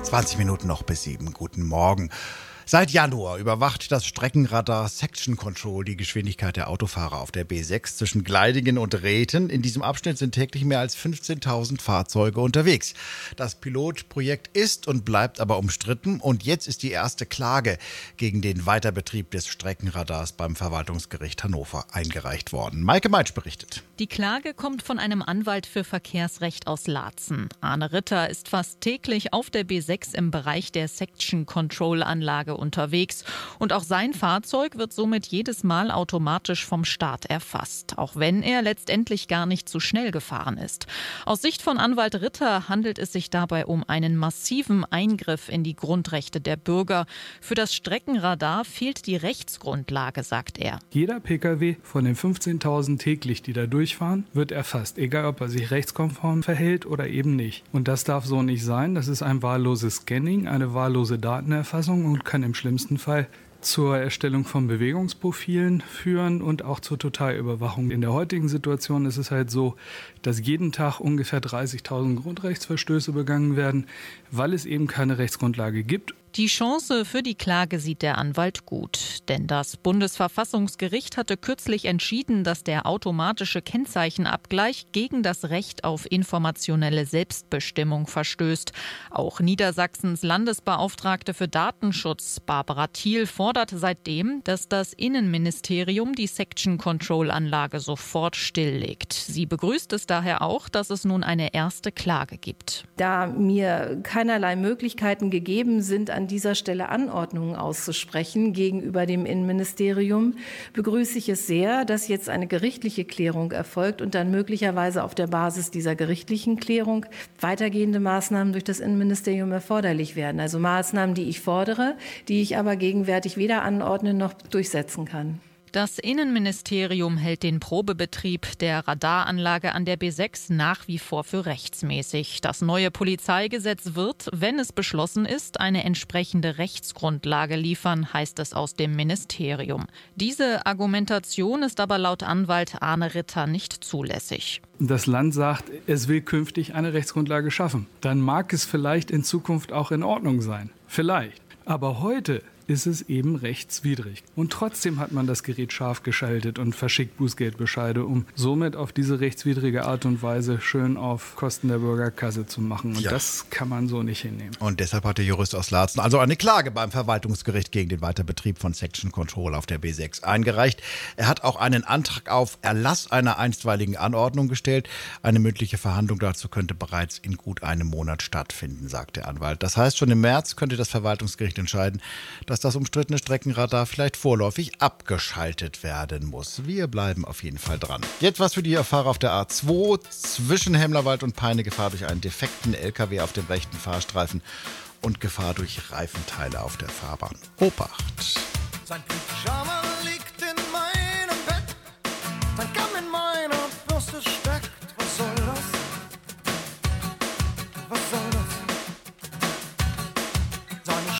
20 Minuten noch bis 7. Guten Morgen. Seit Januar überwacht das Streckenradar Section Control die Geschwindigkeit der Autofahrer auf der B6 zwischen Gleidingen und Rhethen. In diesem Abschnitt sind täglich mehr als 15.000 Fahrzeuge unterwegs. Das Pilotprojekt ist und bleibt aber umstritten und jetzt ist die erste Klage gegen den Weiterbetrieb des Streckenradars beim Verwaltungsgericht Hannover eingereicht worden. Maike Meitsch berichtet. Die Klage kommt von einem Anwalt für Verkehrsrecht aus Laatzen. Arne Ritter ist fast täglich auf der B6 im Bereich der Section Control Anlage unterwegs. Und auch sein Fahrzeug wird somit jedes Mal automatisch vom Staat erfasst, auch wenn er letztendlich gar nicht zu schnell gefahren ist. Aus Sicht von Anwalt Ritter handelt es sich dabei um einen massiven Eingriff in die Grundrechte der Bürger. Für das Streckenradar fehlt die Rechtsgrundlage, sagt er. Jeder Pkw von den 15.000 täglich, die da durchfahren, wird erfasst, egal ob er sich rechtskonform verhält oder eben nicht. Und das darf so nicht sein. Das ist ein wahlloses Scanning, eine wahllose Datenerfassung und kann im schlimmsten Fall zur Erstellung von Bewegungsprofilen führen und auch zur Totalüberwachung. In der heutigen Situation ist es halt so, dass jeden Tag ungefähr 30.000 Grundrechtsverstöße begangen werden, weil es eben keine Rechtsgrundlage gibt. Die Chance für die Klage sieht der Anwalt gut, denn das Bundesverfassungsgericht hatte kürzlich entschieden, dass der automatische Kennzeichenabgleich gegen das Recht auf informationelle Selbstbestimmung verstößt. Auch Niedersachsens Landesbeauftragte für Datenschutz, Barbara Thiel, fordert seitdem, dass das Innenministerium die Section Control Anlage sofort stilllegt. Sie begrüßt es daher auch, dass es nun eine erste Klage gibt. Da mir keinerlei Möglichkeiten gegeben sind, an dieser Stelle Anordnungen auszusprechen gegenüber dem Innenministerium, begrüße ich es sehr, dass jetzt eine gerichtliche Klärung erfolgt und dann möglicherweise auf der Basis dieser gerichtlichen Klärung weitergehende Maßnahmen durch das Innenministerium erforderlich werden. Also Maßnahmen, die ich fordere, die ich aber gegenwärtig weder anordnen noch durchsetzen kann. Das Innenministerium hält den Probebetrieb der Radaranlage an der B6 nach wie vor für rechtsmäßig. Das neue Polizeigesetz wird, wenn es beschlossen ist, eine entsprechende Rechtsgrundlage liefern, heißt es aus dem Ministerium. Diese Argumentation ist aber laut Anwalt Arne Ritter nicht zulässig. Das Land sagt, es will künftig eine Rechtsgrundlage schaffen. Dann mag es vielleicht in Zukunft auch in Ordnung sein. Vielleicht. Aber heute ist es eben rechtswidrig. Und trotzdem hat man das Gerät scharf geschaltet und verschickt Bußgeldbescheide, um somit auf diese rechtswidrige Art und Weise schön auf Kosten der Bürgerkasse zu machen. Und das kann man so nicht hinnehmen. Und deshalb hat der Jurist aus Laatzen also eine Klage beim Verwaltungsgericht gegen den Weiterbetrieb von Section Control auf der B6 eingereicht. Er hat auch einen Antrag auf Erlass einer einstweiligen Anordnung gestellt. Eine mündliche Verhandlung dazu könnte bereits in gut einem Monat stattfinden, sagt der Anwalt. Das heißt, schon im März könnte das Verwaltungsgericht entscheiden, dass das umstrittene Streckenradar vielleicht vorläufig abgeschaltet werden muss. Wir bleiben auf jeden Fall dran. Jetzt was für die Fahrer auf der A2 zwischen Hemlerwald und Peine. Gefahr durch einen defekten LKW auf dem rechten Fahrstreifen und Gefahr durch Reifenteile auf der Fahrbahn. Obacht! Sein Pyjama liegt in meinem Bett, sein Kamm in meiner Brust ist